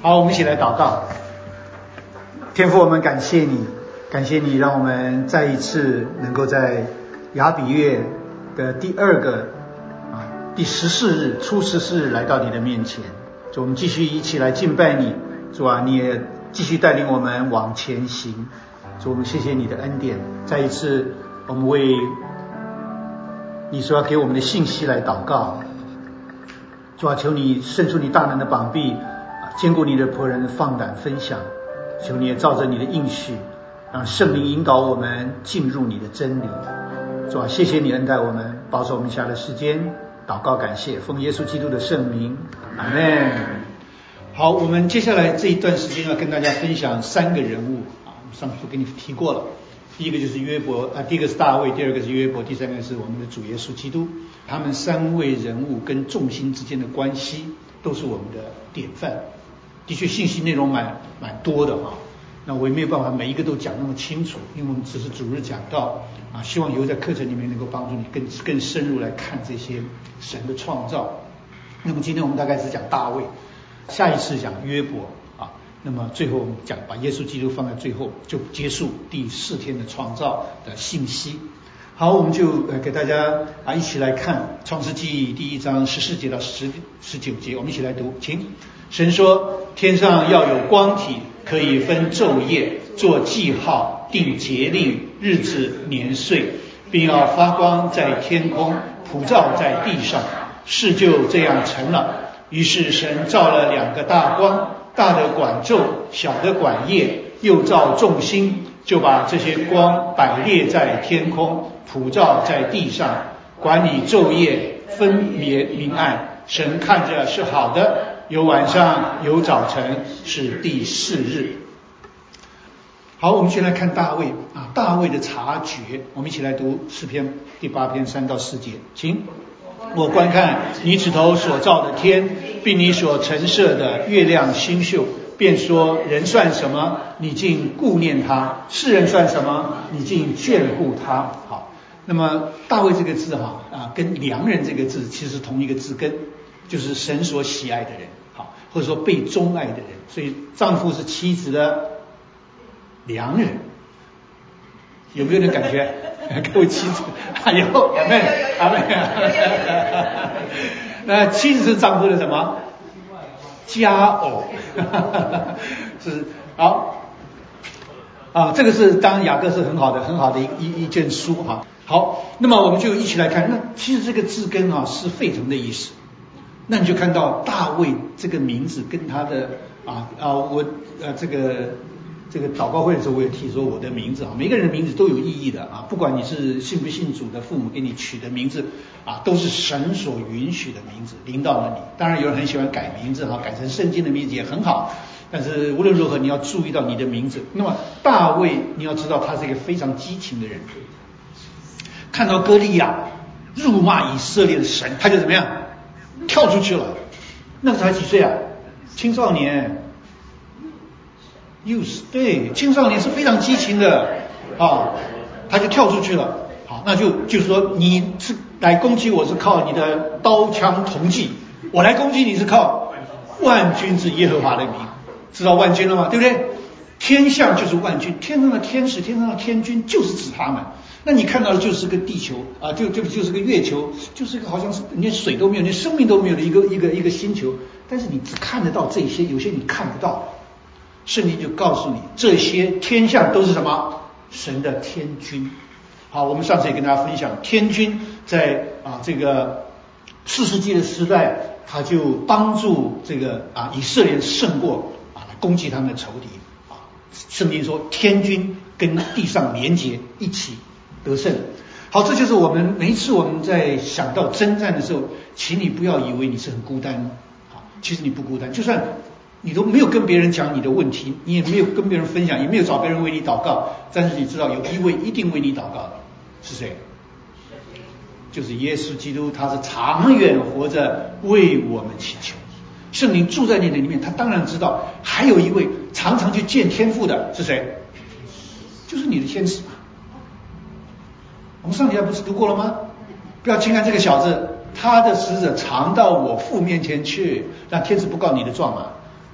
好，我们一起来祷告。天父，我们感谢你，感谢你让我们再一次能够在亚比月的第14日初14日来到你的面前。主，我们继续一起来敬拜你。主啊，你也继续带领我们往前行。主，我们谢谢你的恩典。再一次我们为你所要给我们的信息来祷告。主啊，求你伸出你大能的膀臂，坚固你的仆人放胆分享。求你也照着你的应许，让圣灵引导我们进入你的真理。主啊，谢谢你恩待我们，保守我们下的时间。祷告感谢，奉耶稣基督的圣名，阿们。好，我们接下来这一段时间要跟大家分享3个人物上次都给你提过了。第一个就是约伯，第一个是大卫，第二个是约伯，第三个是我们的主耶稣基督。他们3位人物跟众星之间的关系都是我们的典范。的确信息内容蛮多的那我也没有办法每一个都讲那么清楚，因为我们只是主日讲道希望以后在课程里面能够帮助你更深入来看这些神的创造。那么今天我们大概只讲大卫，下一次讲约伯那么最后我们把耶稣基督放在最后，就结束第4天的创造的信息。好，我们就给大家一起来看创世纪第1章14节到19节，我们一起来读，请。神说，天上要有光体，可以分昼夜，做记号，定节令，日子，年岁，并要发光在天空，普照在地上。事就这样成了。于是神造了2个大光，大的管昼，小的管夜，又造众星，就把这些光摆列在天空，普照在地上，管理昼夜，分别明暗。神看着是好的。有晚上，有早晨，是第4日。好，我们先来看大卫大卫的察觉。我们一起来读诗篇第8篇3到4节，请。我观看你指头所造的天，并你所陈设的月亮星宿，便说，人算什么，你竟顾念他；世人算什么，你竟眷顾他。好，那么大卫这个字跟良人这个字其实同一个字根，就是神所喜爱的人，或者说被钟爱的人。所以丈夫是妻子的良人。有没有人感觉各位妻子阿门阿门。那妻子是丈夫的什么？佳偶。是好这个是当然雅各是很好的一卷书好，那么我们就一起来看。那其实这个字根是沸腾的意思。那你就看到大卫这个名字跟他的这个祷告会的时候，我也提说我的名字每个人的名字都有意义的不管你是信不信主的父母给你取的名字都是神所允许的名字，领导了你。当然有人很喜欢改名字改成圣经的名字也很好，但是无论如何你要注意到你的名字。那么大卫你要知道他是一个非常激情的人，看到歌利亚辱骂以色列的神，他就怎么样跳出去了。那个才几岁青少年youth， 对，青少年是非常激情的他就跳出去了。好，那就是说你是来攻击我是靠你的刀枪铜戟，我来攻击你是靠万军之耶和华的名。知道万军了吗？对不对？天象就是万军，天上的天使，天上的天军就是指他们。那你看到的就是个地球就是个月球，就是个好像是连水都没有，连生命都没有的一个星球。但是你只看得到这些，有些你看不到。圣经就告诉你，这些天象都是什么？神的天军。好，我们上次也跟大家分享，天军在这个4世纪的时代，他就帮助这个以色列胜过来攻击他们的仇敌圣经说天军跟地上连结，一起得胜。好，这就是我们每一次我们在想到征战的时候，请你不要以为你是很孤单其实你不孤单。就算你都没有跟别人讲你的问题，你也没有跟别人分享，也没有找别人为你祷告，但是你知道有一位一定为你祷告的是谁？就是耶稣基督，他是长远活着为我们祈求。圣灵住在你的里面，他当然知道还有一位常常去见天父的是谁？就是你的天使嘛。我们上礼拜不是读过了吗？不要轻看这个小子，他的使者常到我父面前去，让天使不告你的状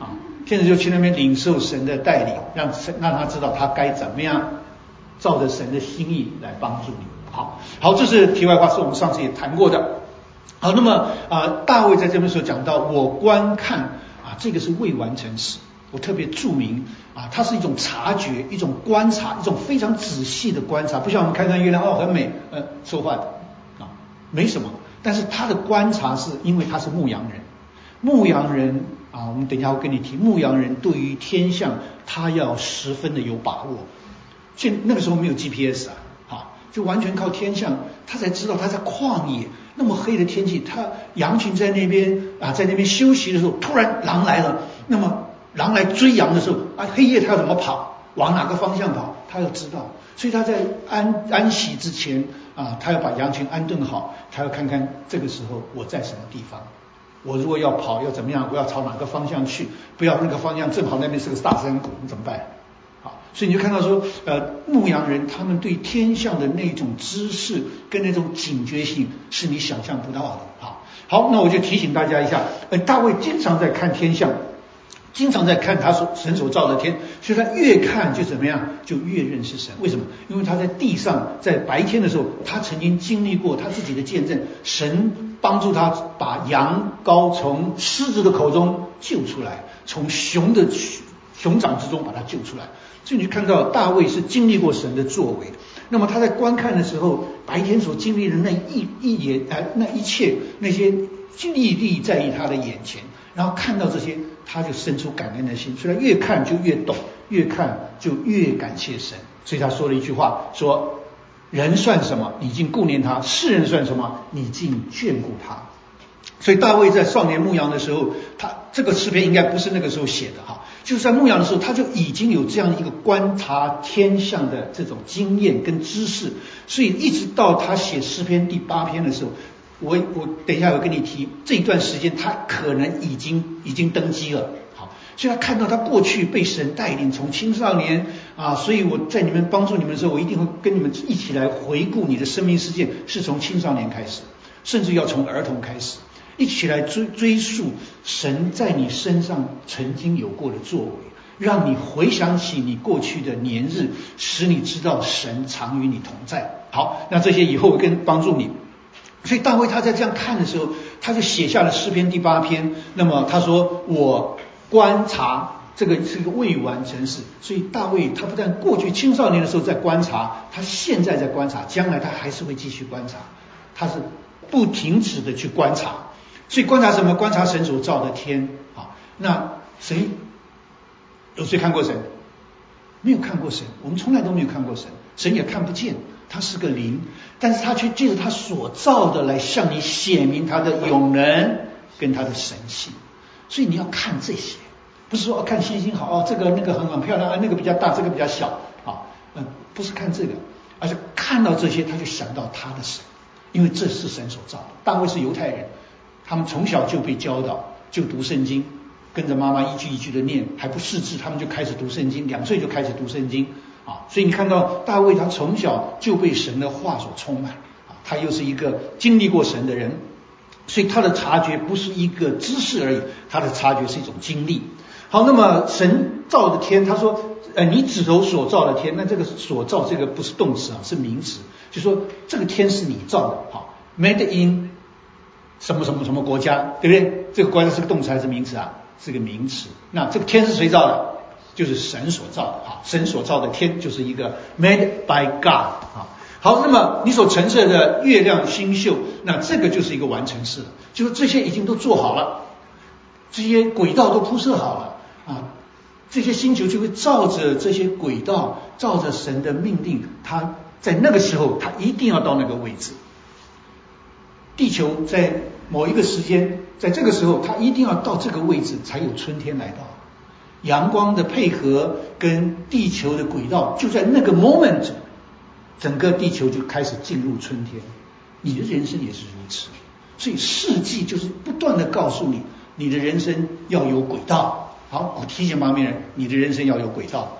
天使就去那边领受神的带领，让他知道他该怎么样照着神的心意来帮助你。好，这是题外话，是我们上次也谈过的。好，那么大卫在这边时候讲到我观看这个是未完成时，我特别注明它是一种察觉，一种观察，一种非常仔细的观察，不像我们看看月亮很美说话的没什么，但是他的观察是因为他是牧羊人我们等一下会跟你提，牧羊人对于天象他要十分的有把握。那个时候没有 GPS 就完全靠天象，他才知道他在旷野那么黑的天气，他羊群在那边休息的时候，突然狼来了，那么狼来追羊的时候黑夜他要怎么跑，往哪个方向跑，他要知道。所以他在安息之前他要把羊群安顿好，他要看看这个时候我在什么地方，我如果要跑要怎么样，我要朝哪个方向去，不要那个方向正好那边是个大山谷，你怎么办？所以你就看到说牧羊人他们对天象的那种知识跟那种警觉性是你想象不到的。好，那我就提醒大家一下，大卫经常在看天象，经常在看神所造的天，所以他越看就怎么样，就越认识神。为什么？因为他在地上在白天的时候，他曾经经历过他自己的见证，神帮助他把羊羔从狮子的口中救出来，从熊掌之中把他救出来。所以你看到大卫是经历过神的作为，那么他在观看的时候，白天所经历的那一切那些历历在于他的眼前，然后看到这些他就生出感恩的心，所以他越看就越懂，越看就越感谢神。所以他说了一句话，说人算什么，你竟顾念他；世人算什么，你竟眷顾他。所以大卫在少年牧羊的时候，他这个诗篇应该不是那个时候写的就是在牧羊的时候他就已经有这样一个观察天象的这种经验跟知识，所以一直到他写诗篇第8篇的时候，我等一下有跟你提，这一段时间他可能已经登基了。所以他看到他过去被神带领从青少年所以我在你们帮助你们的时候，我一定会跟你们一起来回顾你的生命事件，是从青少年开始，甚至要从儿童开始，一起来追溯神在你身上曾经有过的作为，让你回想起你过去的年日，使你知道神常与你同在。好，那这些以后会帮助你。所以大卫他在这样看的时候，他就写下了诗篇第8篇。那么他说我观察，这个是一个未完成时。所以大卫他不但过去青少年的时候在观察，他现在在观察，将来他还是会继续观察，他是不停止的去观察。所以观察什么？观察神所造的天。那谁有谁看过神？没有看过神，我们从来都没有看过神，神也看不见，他是个灵，但是他却借着他所造的来向你显明他的永能跟他的神性。所以你要看这些，不是说看星星好这个那个很漂亮那个比较大，这个比较小不是看这个，而是看到这些他就想到他的神，因为这是神所造的。大卫是犹太人，他们从小就被教导，就读圣经，跟着妈妈一句一句的念，还不识字他们就开始读圣经，2岁就开始读圣经所以你看到大卫他从小就被神的话所充满他又是一个经历过神的人，所以他的察觉不是一个知识而已，他的察觉是一种经历。好，那么神造的天，他说你指头所造的天，那这个所造这个不是动词是名词，就说这个天是你造的made in 什么什么什么国家，对不对？这个国家是个动词还是名词是个名词。那这个天是谁造的？就是神所造的神所造的天就是一个 made by God 好，那么你所陈设的月亮星宿，那这个就是一个完成式了，就是这些已经都做好了，这些轨道都铺设好了这些星球就会照着这些轨道，照着神的命令，它在那个时候它一定要到那个位置。地球在某一个时间，在这个时候它一定要到这个位置才有春天来到，阳光的配合跟地球的轨道就在那个 moment， 整个地球就开始进入春天。你的人生也是如此，所以世纪就是不断的告诉你，你的人生要有轨道。好，我提醒旁边人，你的人生要有轨道。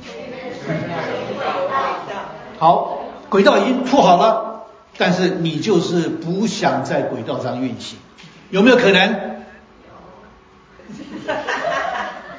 好，轨道已经铺好了，但是你就是不想在轨道上运行，有没有可能？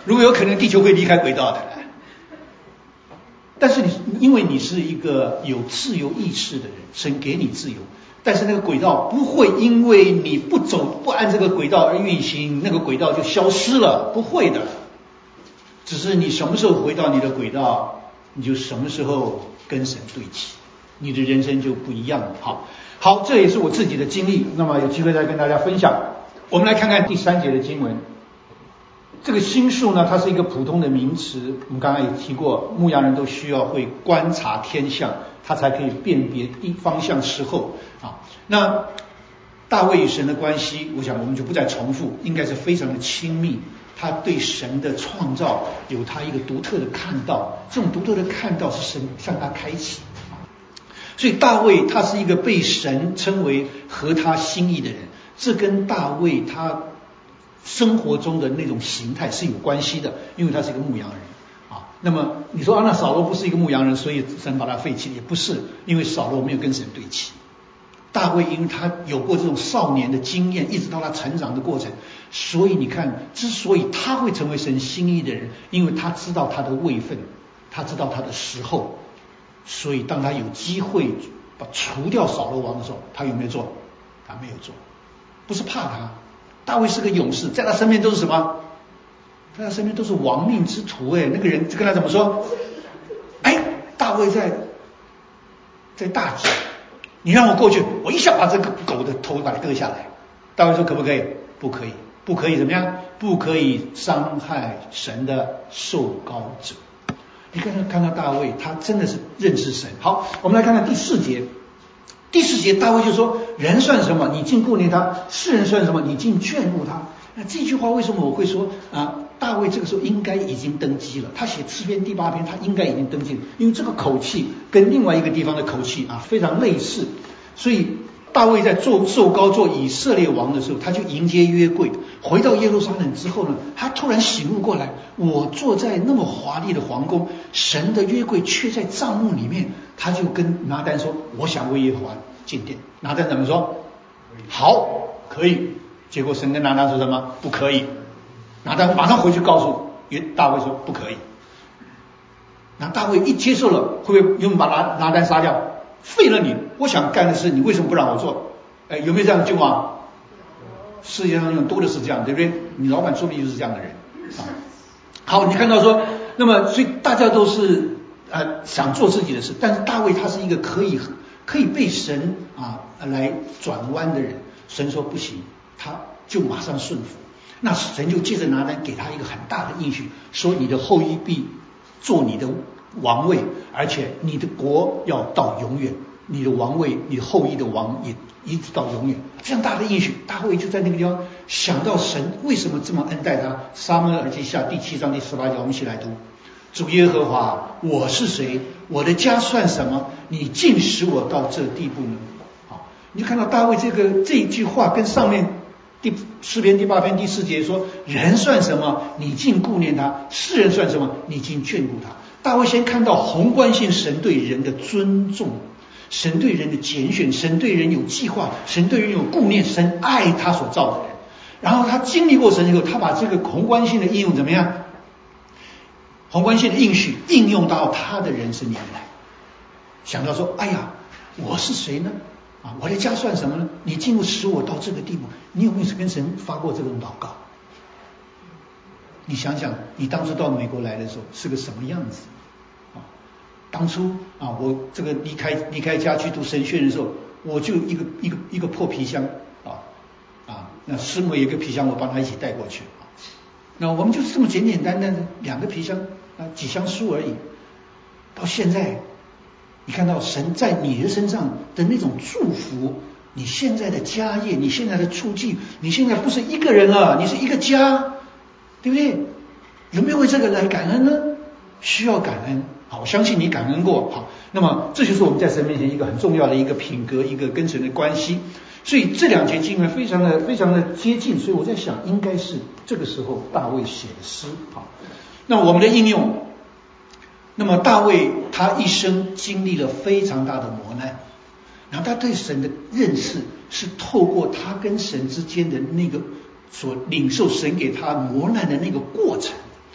如果有可能，地球会离开轨道的。但是因为你是一个有自由意识的人，神给你自由，但是那个轨道不会因为你不按这个轨道而运行，那个轨道就消失了，不会的。只是你什么时候回到你的轨道，你就什么时候跟神对齐，你的人生就不一样了。好，这也是我自己的经历，那么有机会再跟大家分享。我们来看看第3节的经文。这个心术呢，它是一个普通的名词，我们刚刚也提过，牧羊人都需要会观察天象，他才可以辨别方向时候啊。那大卫与神的关系，我想我们就不再重复，应该是非常的亲密。他对神的创造有他一个独特的看到，这种独特的看到是神向他开启。所以大卫他是一个被神称为合他心意的人，这跟大卫他生活中的那种形态是有关系的，因为他是一个牧羊人啊。那么你说那扫罗不是一个牧羊人，所以神把他废弃，也不是，因为扫罗没有跟神对齐。大卫因为他有过这种少年的经验，一直到他成长的过程，所以你看，之所以他会成为神心意的人，因为他知道他的位分，他知道他的时候，所以当他有机会除掉扫罗王的时候，他有没有做？他没有做，不是怕他。大卫是个勇士，在他身边都是什么？在他身边都是亡命之徒。那个人就跟他怎么说？大卫在大井，你让我过去，我一下把这个狗的头把它割下来。大卫说可不可以？不可以，不可以怎么样？不可以伤害神的受膏者。你看到大卫，他真的是认识神。好，我们来看看第4节。第4节大卫就说，人算什么？你竟顾念他；世人算什么？你竟眷顾他。那这句话为什么我会说大卫这个时候应该已经登基了？他写诗篇第8篇，他应该已经登基了，因为这个口气跟另外一个地方的口气非常类似。所以大卫在受膏做以色列王的时候，他就迎接约柜，回到耶路撒冷之后呢，他突然醒悟过来，我坐在那么华丽的皇宫，神的约柜却在帐幕里面。他就跟拿单说，我想为耶和华建殿。拿单怎么说？好，可以。结果神跟拿单说什么？不可以。拿单马上回去告诉大卫说不可以。那大卫一接受了，会不会用把拿单杀掉？废了你，我想干的事你为什么不让我做？有没有这样的君王？世界上有多的是这样，对不对？你老板说不定就是这样的人好，你看到说，那么所以大家都是想做自己的事，但是大卫他是一个可以被神来转弯的人。神说不行，他就马上顺服。那神就接着拿单给他一个很大的应许，说你的后裔必做你的王位，而且你的国要到永远，你的王位，你后裔的王也一直到永远。这样大的应许，大卫就在那个地方想到神为什么这么恩待他。撒母耳记下第7章第18节，我们一起来读。主耶和华，我是谁？我的家算什么？你竟使我到这地步呢？好，你就看到大卫这一句话跟上面诗篇第8篇第4节说，人算什么？你竟顾念他；世人算什么？你竟眷顾他。大卫先看到宏观性神对人的尊重，神对人的拣选，神对人有计划，神对人有顾念，神爱他所造的人。然后他经历过神以后，他把这个宏观性的应用怎么样？宏观性的应许应用到他的人生里面来，想到说，我是谁呢？我的家算什么呢？你竟使我到这个地步。你有没有跟神发过这种祷告？你想想，你当初到美国来的时候是个什么样子？当初我这个离开家去读神学的时候，我就一个破皮箱那师母有一个皮箱，我帮他一起带过去那我们就是这么简简单单的2个皮箱几箱书而已。到现在你看到神在你的身上的那种祝福，你现在的家业，你现在的处境，你现在不是一个人了，你是一个家，对不对？有没有为这个来感恩呢？需要感恩。好，我相信你感恩过。好，那么这就是我们在神面前一个很重要的一个品格，一个跟神的关系。所以这2节经文非常的接近，所以我在想应该是这个时候大卫写的诗。好，那我们的应用，那么大卫他一生经历了非常大的磨难，然后他对神的认识是透过他跟神之间的那个所领受神给他磨难的那个过程，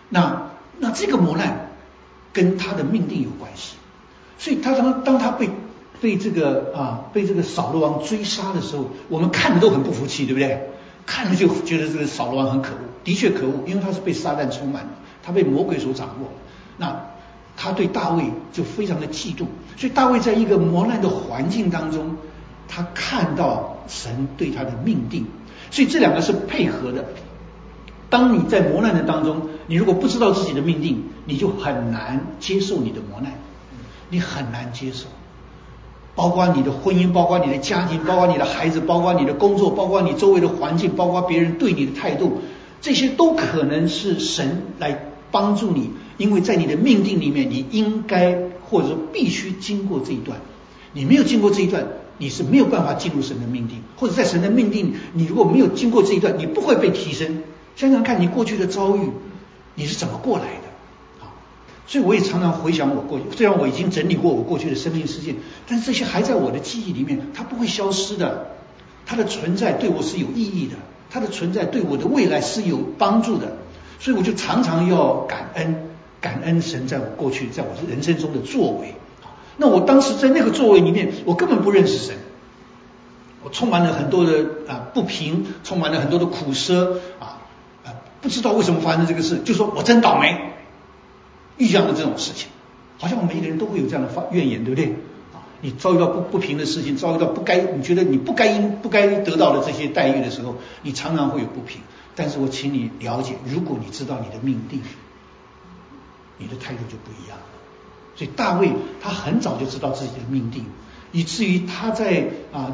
那这个磨难跟他的命定有关系，所以当他被这个扫罗王追杀的时候，我们看着都很不服气，对不对？看着就觉得这个扫罗王很可恶，的确可恶，因为他是被撒旦充满了，他被魔鬼所掌握。那他对大卫就非常的嫉妒，所以大卫在一个磨难的环境当中，他看到神对他的命定，所以这两个是配合的。当你在磨难的当中，你如果不知道自己的命定，你就很难接受你的磨难，你很难接受。包括你的婚姻，包括你的家庭，包括你的孩子，包括你的工作，包括你周围的环境，包括别人对你的态度，这些都可能是神来帮助你，因为在你的命定里面，你应该或者说必须经过这一段，你没有经过这一段，你是没有办法进入神的命定，或者在神的命定，你如果没有经过这一段，你不会被提升。想想看你过去的遭遇，你是怎么过来的？所以我也常常回想我过去，虽然我已经整理过我过去的生命事件，但是这些还在我的记忆里面，它不会消失的，它的存在对我是有意义的，它的存在对我的未来是有帮助的，所以我就常常要感恩神在我过去在我人生中的作为。那我当时在那个作为里面，我根本不认识神，我充满了很多的不平，充满了很多的苦涩不知道为什么发生这个事，就说我真倒霉。遇上了这种事情，好像我们每一个人都会有这样的怨言，对不对？你遭遇到不平的事情，遭遇到你觉得你不该得到的这些待遇的时候，你常常会有不平。但是我请你了解，如果你知道你的命定，你的态度就不一样了。所以大卫他很早就知道自己的命定，以至于他在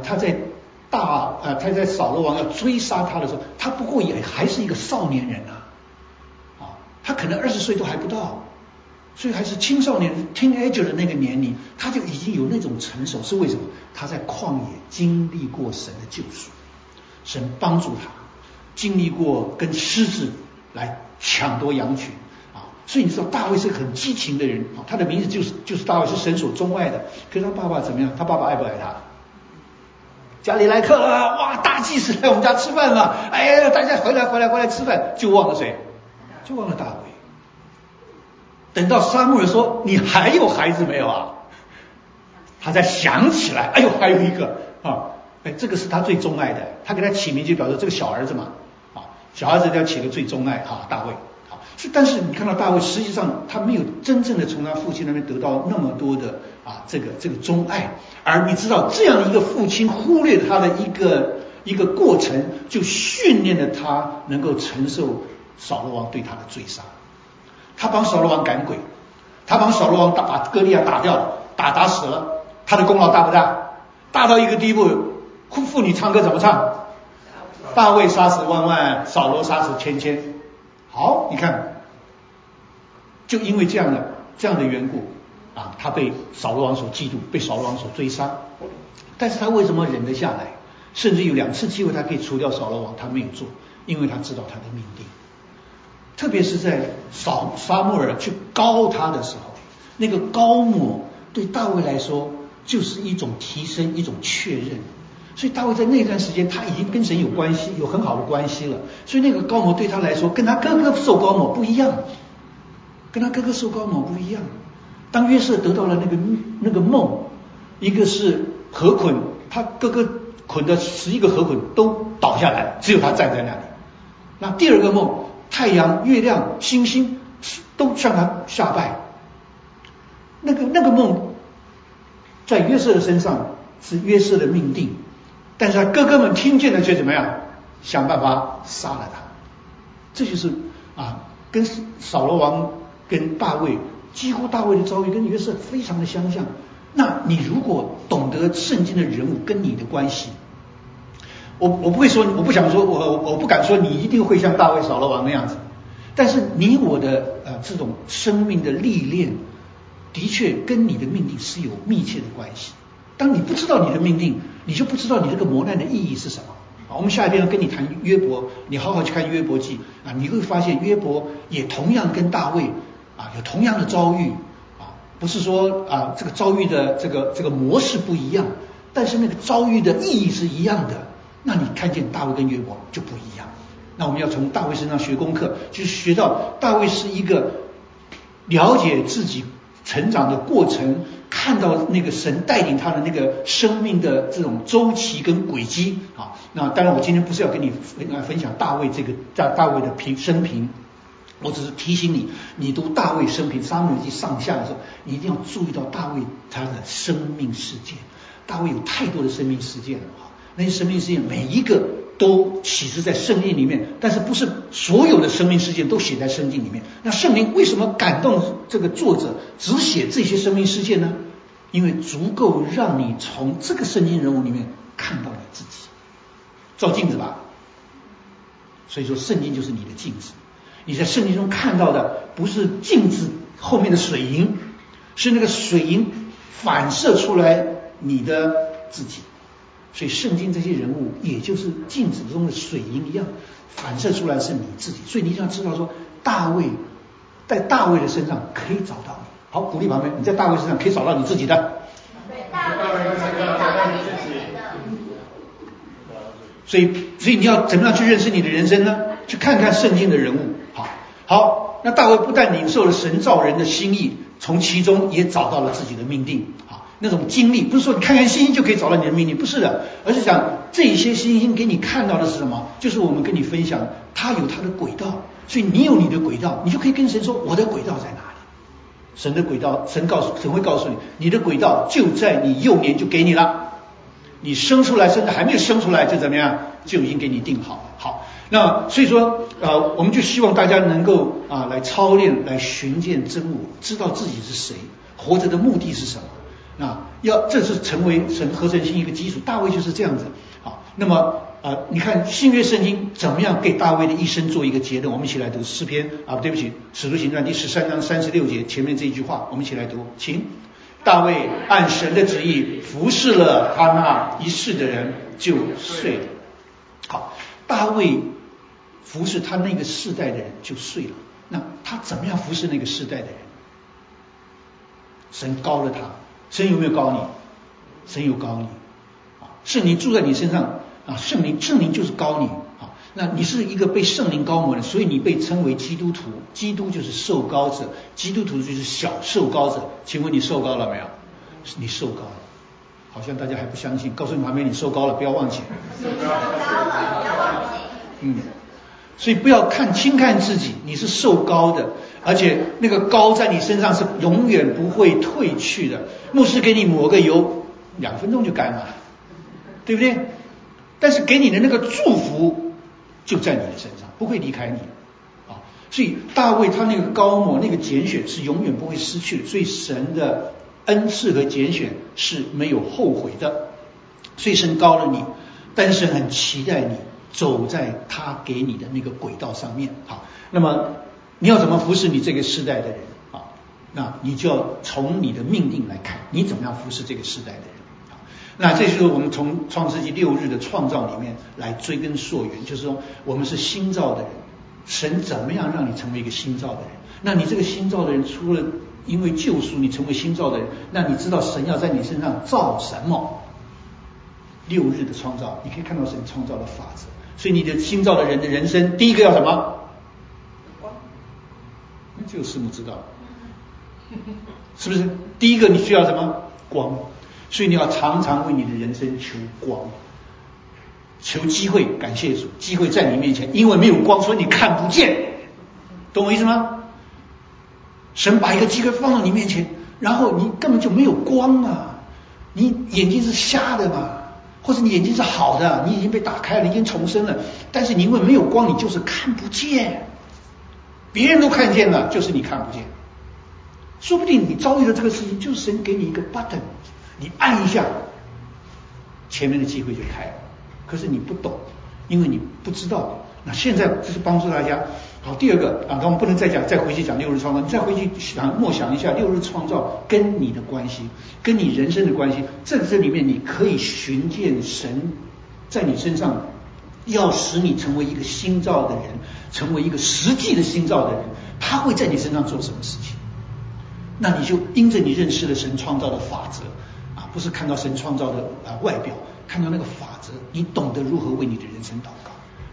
扫罗王要追杀他的时候，他不过也还是一个少年人他可能20岁都还不到。所以还是青少年 teenager 的那个年龄，他就已经有那种成熟，是为什么？他在旷野经历过神的救赎，神帮助他经历过跟狮子来抢夺羊群所以你知道大卫是很激情的人他的名字就是大卫，是神所钟爱的。可是他爸爸怎么样？他爸爸爱不爱他？家里来客了，哇，大祭司来我们家吃饭了，哎呀，大家回来吃饭，就忘了谁？就忘了大卫。等到撒母耳说你还有孩子没有他才想起来，哎呦还有一个这个是他最钟爱的，他给他起名就表示这个小儿子嘛小儿子要起个最钟爱大卫但是你看到大卫实际上他没有真正的从他父亲那边得到那么多的这个钟爱，而你知道这样一个父亲忽略他的一个过程，就训练了他能够承受扫罗王对他的追杀。他帮扫罗王赶鬼，他帮扫罗王把歌利亚打掉了，打死了，他的功劳大不大？大到一个地步，妇女唱歌怎么唱？大卫杀死万万，扫罗杀死千千。好，你看，就因为这样的缘故他被扫罗王所嫉妒，被扫罗王所追杀。但是他为什么忍得下来？甚至有2次机会他可以除掉扫罗王，他没有做，因为他知道他的命定。特别是在撒母耳去膏他的时候，那个膏抹对大卫来说就是一种提升，一种确认。所以大卫在那段时间他已经跟神有关系，有很好的关系了，所以那个膏抹对他来说跟他哥哥受膏抹不一样，当约瑟得到了那个梦，一个是河捆，他哥哥捆的11个河捆都倒下来，只有他站在那里。那第二个梦，太阳、月亮、星星都向他下拜。那个梦在约瑟的身上是约瑟的命定，但是他哥哥们听见了却怎么样？想办法杀了他。这就是跟扫罗王跟大卫，几乎大卫的遭遇跟约瑟非常的相像。那你如果懂得圣经的人物跟你的关系，我不会说，我不想说，我不敢说你一定会像大卫、扫罗王那样子，但是你我的这种生命的历练，的确跟你的命定是有密切的关系。当你不知道你的命定，你就不知道你这个磨难的意义是什么。我们下一遍要跟你谈约伯，你好好去看约伯记你会发现约伯也同样跟大卫有同样的遭遇不是说这个遭遇的这个模式不一样，但是那个遭遇的意义是一样的。那你看见大卫跟约伯就不一样那我们要从大卫身上学功课，就是学到大卫是一个了解自己成长的过程，看到那个神带领他的那个生命的这种周期跟轨迹啊。那当然我今天不是要跟你分享大卫大卫的生平，我只是提醒你，你读大卫生平撒母耳记上下的时候，你一定要注意到大卫他的生命事件。大卫有太多的生命事件了啊，那些生命事件每一个都启示在圣经里面，但是不是所有的生命事件都写在圣经里面。那圣灵为什么感动这个作者只写这些生命事件呢？因为足够让你从这个圣经人物里面看到你自己，照镜子吧。所以说圣经就是你的镜子，你在圣经中看到的不是镜子后面的水银，是那个水银反射出来你的自己。所以圣经这些人物也就是镜子中的水银一样，反射出来是你自己。所以你一定要知道说，在大卫的身上可以找到你。好，鼓励旁边，你在大卫身上可以找到你自己的。 对，大卫身上可以找到你自己的。 所以你要怎么样去认识你的人生呢？去看看圣经的人物。好，那大卫不但领受了神造人的心意，从其中也找到了自己的命定。那种经历不是说你看看星星就可以找到你的命定，不是的，而是讲这些星星给你看到的是什么？就是我们跟你分享，它有它的轨道，所以你有你的轨道，你就可以跟神说我的轨道在哪里。神的轨道，神会告诉你，你的轨道就在你幼年就给你了，你生出来甚至还没有生出来就怎么样，就已经给你定好了。好，那所以说我们就希望大家能够来操练，来寻见真我，知道自己是谁，活着的目的是什么。这是成为神合成性一个基础。大卫就是这样子。好，那么你看新约圣经怎么样给大卫的一生做一个结论？我们一起来读诗篇对不起，使徒行传第13章36节前面这一句话，我们一起来读，请。大卫按神的旨意服侍了他那一世的人，就睡了。好，大卫服侍他那个世代的人就睡了。那他怎么样服侍那个世代的人？神高了他。神有没有高你？神有高你圣灵住在你身上圣灵就是高你那你是一个被圣灵高摩的，所以你被称为基督徒。基督就是受高者，基督徒就是小受高者。请问你受高了没有？你受高了，好像大家还不相信。告诉你旁边，你受高了，不要忘记。 受高了，不要忘记。 所以不要轻看自己，你是受高的，而且那个高在你身上是永远不会退去的。牧师给你抹个油，2分钟就干了，对不对？但是给你的那个祝福就在你的身上，不会离开你所以大卫他那个高抹，那个拣选是永远不会失去的。所以神的恩赐和拣选是没有后悔的。所以神高了你，但是神很期待你走在他给你的那个轨道上面。好，那么你要怎么服侍你这个世代的人那你就要从你的命定来看，你怎么样服侍这个世代的人。那这就是我们从创世纪6日的创造里面来追根溯源，就是说我们是新造的人，神怎么样让你成为一个新造的人？那你这个新造的人，除了因为救赎你成为新造的人，那你知道神要在你身上造什么？6日的创造，你可以看到神创造的法则。所以你的新造的人的人生，第一个要什么？光。只有师母知道，是不是？第一个你需要什么？光。所以你要常常为你的人生求光，求机会。感谢主，机会在你面前，因为没有光，所以你看不见。懂我意思吗？神把一个机会放到你面前，然后你根本就没有光你眼睛是瞎的嘛，或者你眼睛是好的，你已经被打开了，已经重生了，但是你因为没有光，你就是看不见。别人都看见了，就是你看不见。说不定你遭遇的这个事情，就是神给你一个 button， 你按一下，前面的机会就开了。可是你不懂，因为你不知道。那现在就是帮助大家。好，第二个我们不能再回去讲6日创造，你再回去默想一下6日创造跟你的关系，跟你人生的关系。这里面你可以寻见神在你身上要使你成为一个新造的人，成为一个实际的新造的人，他会在你身上做什么事情？那你就因着你认识了神创造的法则不是看到神创造的外表，看到那个法则，你懂得如何为你的人生祷告。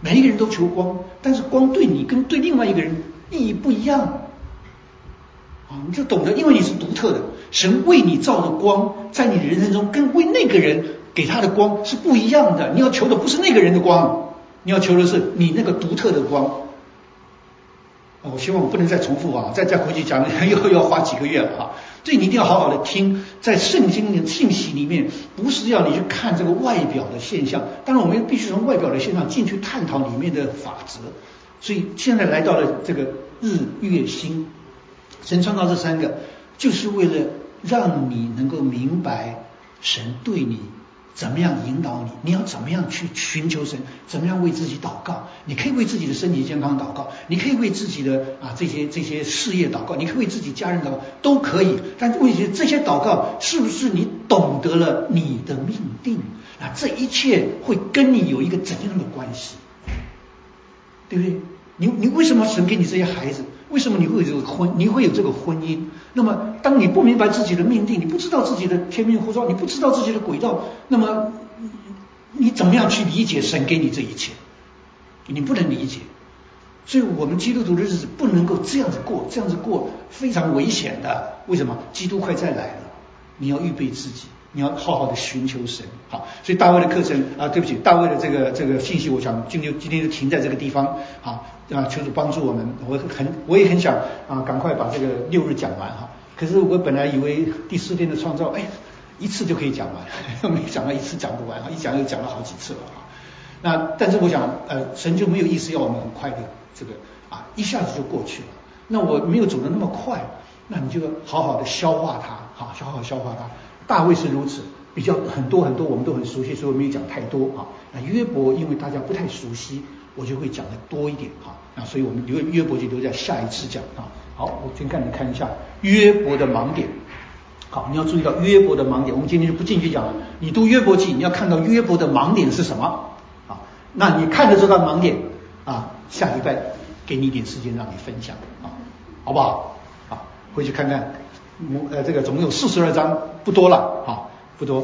每一个人都求光，但是光对你跟对另外一个人意义不一样你就懂得，因为你是独特的，神为你照的光在你的人生中跟为那个人给他的光是不一样的。你要求的不是那个人的光，你要求的是你那个独特的光。我希望我不能再重复再回去讲又要花几个月了所以你一定要好好的听，在圣经的信息里面，不是要你去看这个外表的现象，当然我们必须从外表的现象进去探讨里面的法则。所以现在来到了这个日月星，神创造这三个就是为了让你能够明白神对你怎么样引导你，你要怎么样去寻求神，怎么样为自己祷告。你可以为自己的身体健康祷告，你可以为自己的这些事业祷告，你可以为自己家人祷告，都可以。但问题是这些祷告是不是你懂得了你的命定？这一切会跟你有一个怎样的关系？对不对？你为什么神给你这些孩子？为什么你会有这个婚姻？那么当你不明白自己的命定，你不知道自己的天命呼召，你不知道自己的轨道，那么你怎么样去理解神给你这一切？你不能理解。所以我们基督徒的日子不能够这样子过，这样子过非常危险的。为什么？基督快再来了，你要预备自己，你要好好的寻求神。好，所以大卫的课程对不起，大卫的这个信息，我想今天就停在这个地方。好求主帮助我们。我也很想赶快把这个6日讲完可是我本来以为第4天的创造一次就可以讲完，没想到一次讲不完，一讲又讲了好几次了但是我想神就没有意思要我们很快的这个一下子就过去了。那我没有走得那么快，那你就好好的消化它好好消化它。大卫是如此，比较很多我们都很熟悉，所以我没有讲太多约伯因为大家不太熟悉，我就会讲的多一点所以我们约伯就留在下一次讲好，我先看一下约伯的盲点。好，你要注意到约伯的盲点，我们今天就不进去讲了。你读约伯记，你要看到约伯的盲点是什么那你看着这个盲点下礼拜给你一点时间让你分享好不好？回去看看这个总共有42章，不多了不多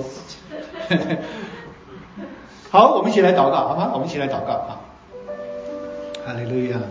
好，我们一起来祷告好吗？我们一起来祷告哈利路亚。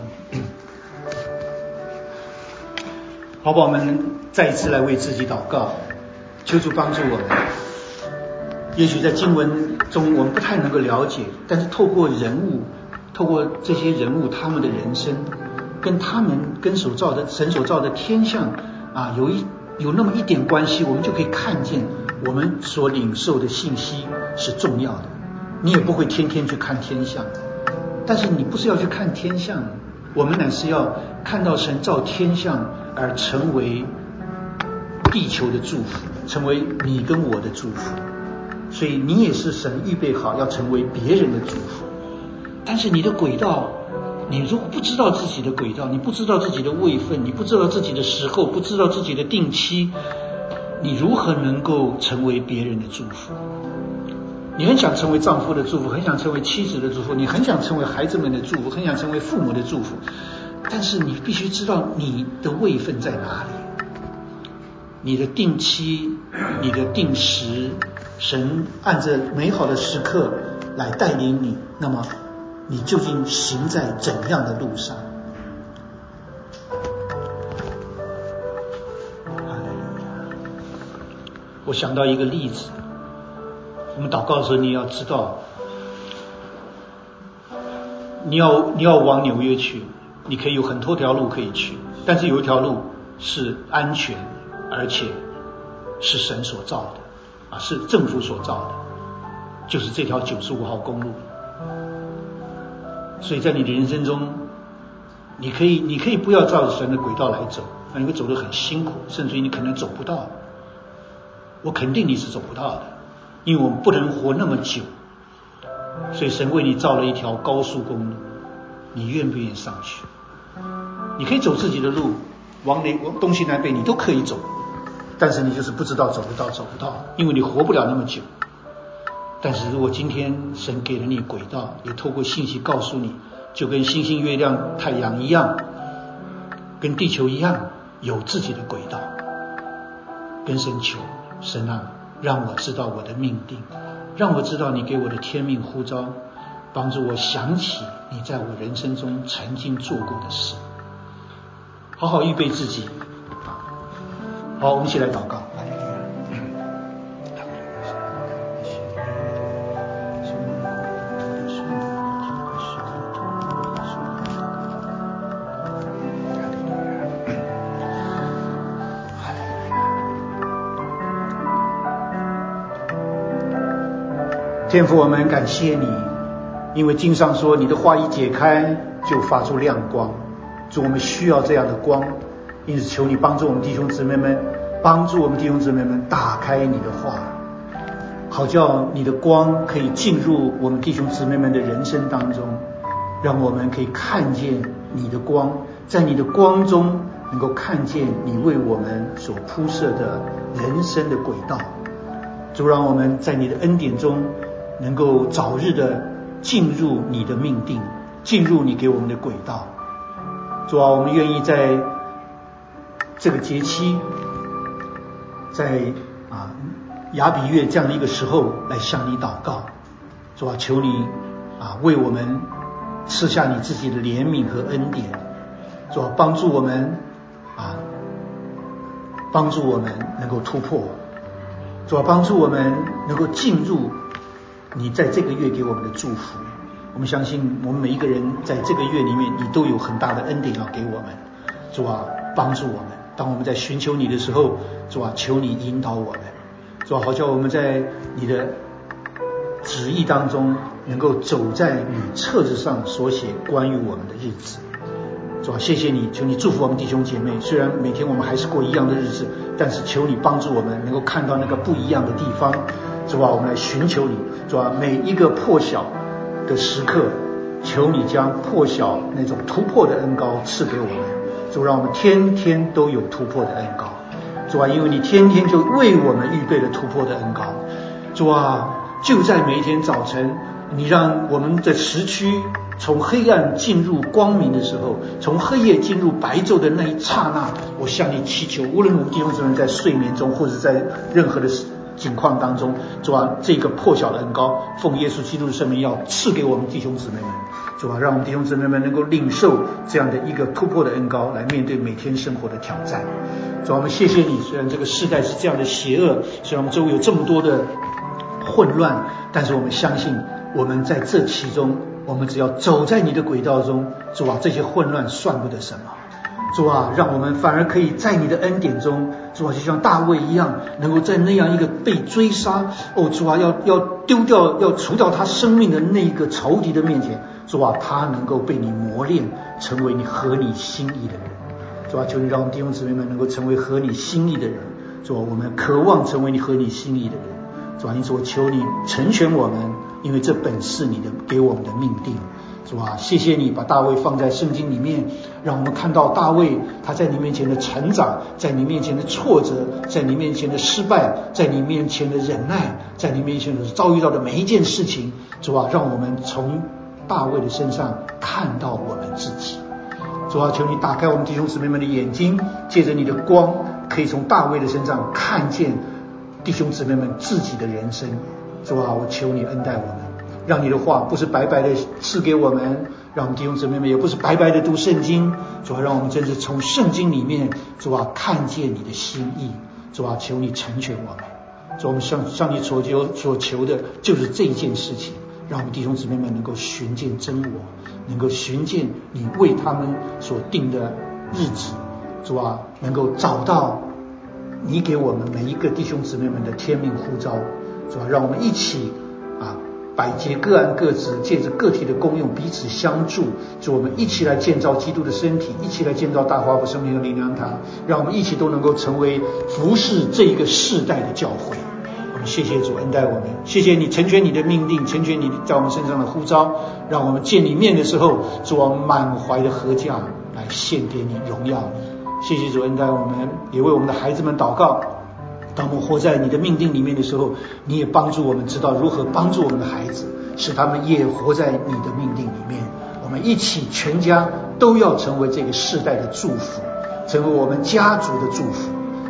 好，我们再一次来为自己祷告，求主帮助我们。也许在经文中我们不太能够了解，但是透过这些人物他们的人生，跟他们跟神所造的天象有那么一点关系，我们就可以看见我们所领受的信息是重要的。你也不会天天去看天象，但是你不是要去看天象，我们乃是要看到神造天象而成为地球的祝福，成为你跟我的祝福。所以你也是神预备好要成为别人的祝福。但是你的轨道，你如果不知道自己的轨道，你不知道自己的位分，你不知道自己的时候，不知道自己的定期，你如何能够成为别人的祝福？你很想成为丈夫的祝福，很想成为妻子的祝福，你很想成为孩子们的祝福，很想成为父母的祝福，但是你必须知道你的位分在哪里，你的定期，你的定时，神按着美好的时刻来带领你，那么你究竟行在怎样的路上？我想到一个例子，我们祷告的时候你要知道，你要往纽约去，你可以有很多条路可以去，但是有一条路是安全而且是神所造的是政府所造的，就是这条95号公路。所以在你的人生中，你可以不要照着神的轨道来走，那你会走得很辛苦，甚至于你可能走不到。我肯定你是走不到的，因为我们不能活那么久。所以神为你造了一条高速公路，你愿不愿意上去？你可以走自己的路，往东西南北你都可以走，但是你就是不知道走不到，因为你活不了那么久。但是如果今天神给了你轨道，也透过信息告诉你，就跟星星、月亮、太阳一样，跟地球一样，有自己的轨道，跟神求，神啊，让我知道我的命定，让我知道你给我的天命呼召， 帮助我想起你在我人生中曾经做过的事，好好预备自己。好，我们一起来祷告。天父，我们感谢你，因为经上说你的话一解开就发出亮光，主，我们需要这样的光，因此求你帮助我们弟兄姊妹们，打开你的话，好叫你的光可以进入我们弟兄姊妹们的人生当中，让我们可以看见你的光，在你的光中能够看见你为我们所铺设的人生的轨道。主，让我们在你的恩典中能够早日的进入你的命定，进入你给我们的轨道。主啊，我们愿意在这个节期，在亚比月这样的一个时候来向你祷告。主啊，求你为我们赐下你自己的怜悯和恩典。主啊，帮助我们能够突破。主啊，帮助我们能够进入你在这个月给我们的祝福。我们相信我们每一个人在这个月里面，你都有很大的恩典要给我们。主啊，帮助我们，当我们在寻求你的时候，主啊，求你引导我们。主啊，好叫我们在你的旨意当中能够走在你册子上所写关于我们的日子。主啊，谢谢你，求你祝福我们弟兄姐妹，虽然每天我们还是过一样的日子，但是求你帮助我们能够看到那个不一样的地方。主啊，我们来寻求你。主啊，每一个破晓的时刻，求你将破晓那种突破的恩膏赐给我们。主，让我们天天都有突破的恩膏。主啊，因为你天天就为我们预备了突破的恩膏。主啊，就在每一天早晨，你让我们的时区从黑暗进入光明的时候，从黑夜进入白昼的那一刹那，我向你祈求，无论我们弟兄姊妹在睡眠中，或者在任何的境况当中，主啊，这个破晓的恩膏，奉耶稣基督的圣名要赐给我们弟兄姊妹们。主啊，让我们弟兄姊妹们能够领受这样的一个突破的恩膏，来面对每天生活的挑战。主啊，我们谢谢你，虽然这个世代是这样的邪恶，虽然我们周围有这么多的混乱，但是我们相信我们在这其中，我们只要走在你的轨道中，主啊，这些混乱算不得什么。主啊，让我们反而可以在你的恩典中，主啊，就像大卫一样，能够在那样一个被追杀，主啊，要丢掉，要除掉他生命的那个仇敌的面前，主啊，他能够被你磨练，成为你合你心意的人。主啊，求你让我们弟兄姊妹们能够成为合你心意的人。主啊，我们渴望成为你合你心意的人。主啊，因此我求你成全我们，因为这本是你的给我们的命定。主啊，谢谢你把大卫放在圣经里面，让我们看到大卫他在你面前的成长，在你面前的挫折，在你面前的失败，在你面前的忍耐，在你面前的遭遇到的每一件事情。主啊，让我们从大卫的身上看到我们自己。主啊，求你打开我们弟兄姊妹们的眼睛，借着你的光，可以从大卫的身上看见弟兄姊妹们自己的人生。主啊，我求你恩待我们，让你的话不是白白的赐给我们，让我们弟兄姊妹们也不是白白的读圣经。主啊，让我们真是从圣经里面，主啊，看见你的心意。主啊，求你成全我们。主啊，我们向你所求的就是这一件事情，让我们弟兄姊妹们能够寻见真我，能够寻见你为他们所定的日子。主啊，能够找到你给我们每一个弟兄姊妹们的天命呼召。主啊，让我们一起百节各按各职，借着个体的功用彼此相助。主，我们一起来建造基督的身体，一起来建造大华府生命的灵粮堂，让我们一起都能够成为服侍这一个世代的教会。我们谢谢主恩待我们，谢谢你成全你的命定，成全你在我们身上的呼召，让我们见你面的时候，主啊，满怀的合价来献给你，荣耀你。谢谢主恩待我们，也为我们的孩子们祷告。当我们活在你的命定里面的时候，你也帮助我们知道如何帮助我们的孩子，使他们也活在你的命定里面。我们一起全家都要成为这个世代的祝福，成为我们家族的祝福。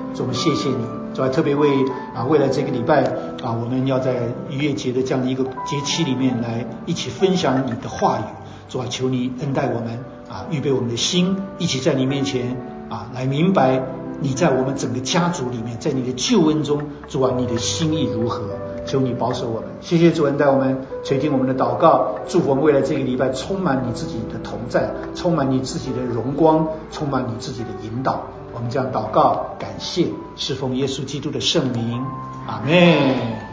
主，我们谢谢你，主啊，特别为未来这个礼拜我们要在逾越节的这样的一个节期里面来一起分享你的话语。主啊，求你恩待我们预备我们的心，一起在你面前来明白你在我们整个家族里面，在你的救恩中，主啊，你的心意如何？求你保守我们。谢谢主恩待我们，垂听我们的祷告，祝福我们未来这个礼拜充满你自己的同在，充满你自己的荣光，充满你自己的引导。我们这样祷告感谢，是奉耶稣基督的圣名，阿们。